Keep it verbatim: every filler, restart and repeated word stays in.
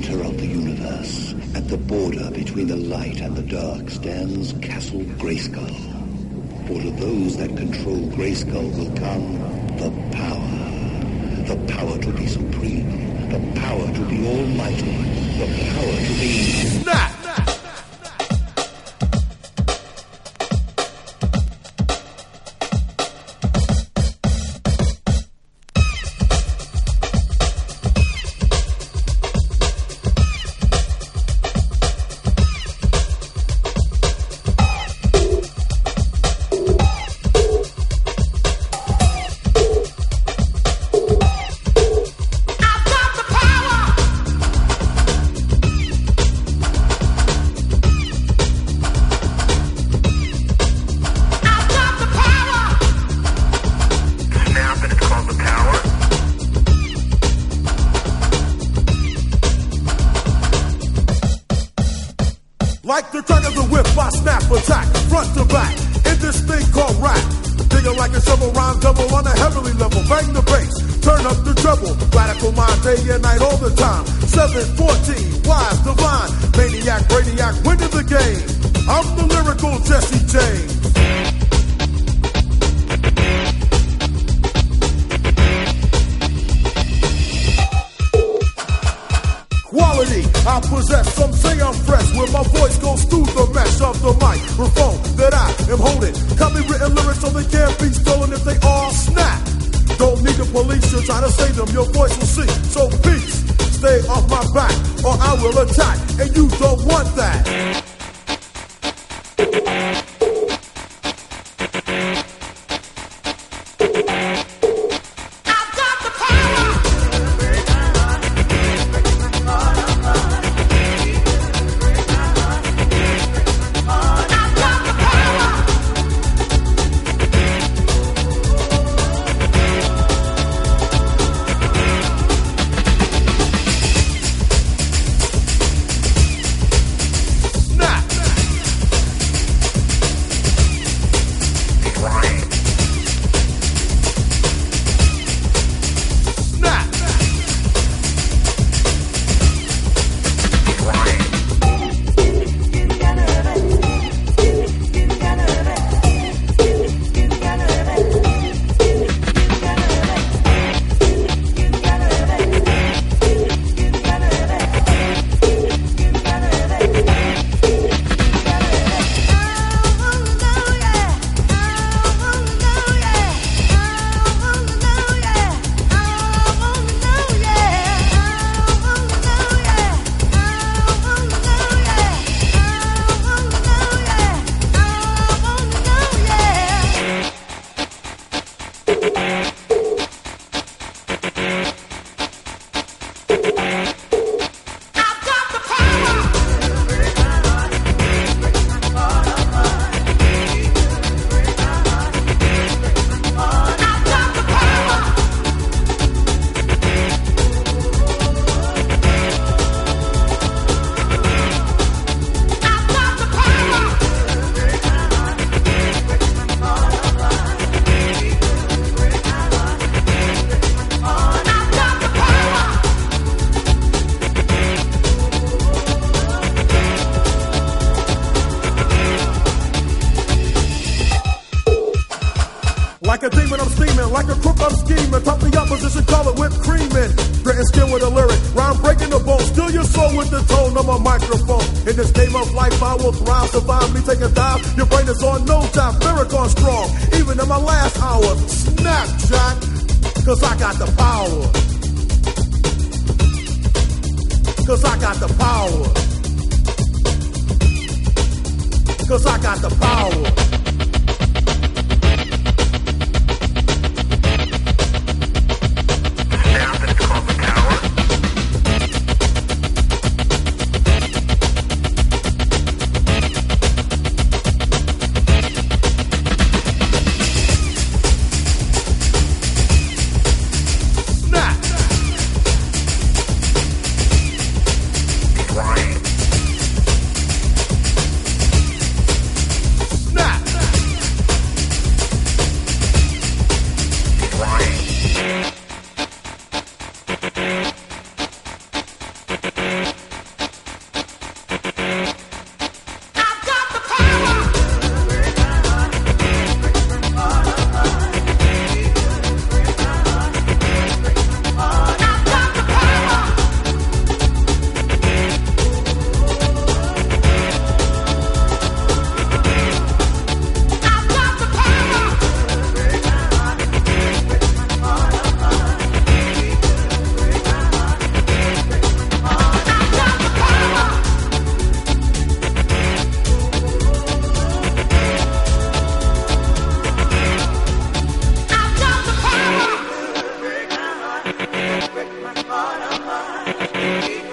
center of the universe, at the border between the light and the dark, stands Castle Grayskull. For to those that control Grayskull will come the power. The power to be supreme. The power to be almighty. The power to be... Snap! Like the crack of the whip, I snap attack, front to back, in this thing called rap. Digging like a shovel, rhyme double on a heavenly level. Bang the bass, turn up the treble. Radical mind, day and night, all the time. seven fourteen, wise, divine, maniac, brainiac, winning the game. I'm the lyrical Jesse James. Quality, I possess, some say I'm fresh, where my voice goes through the mesh of the microphone that I am holding. Copywritten lyrics so they can't be stolen if they all snap. Don't need the police to try to save them, your voice will see. So peace, stay off my back or I will attack, and you don't want that. Like a demon, I'm steaming. Like a crook, I'm scheming. Top the opposition, call it whipped creaming. Gritting skin with a lyric. Rhyme breaking the bone. Steal your soul with the tone of my microphone. In this game of life, I will thrive. Survive me, take a dive. Your brain is on no time. Miracle strong. Even in my last hour. Snapshot. Cause I got the power. Cause I got the power. Cause I got the power. Snap! break my heart of mine.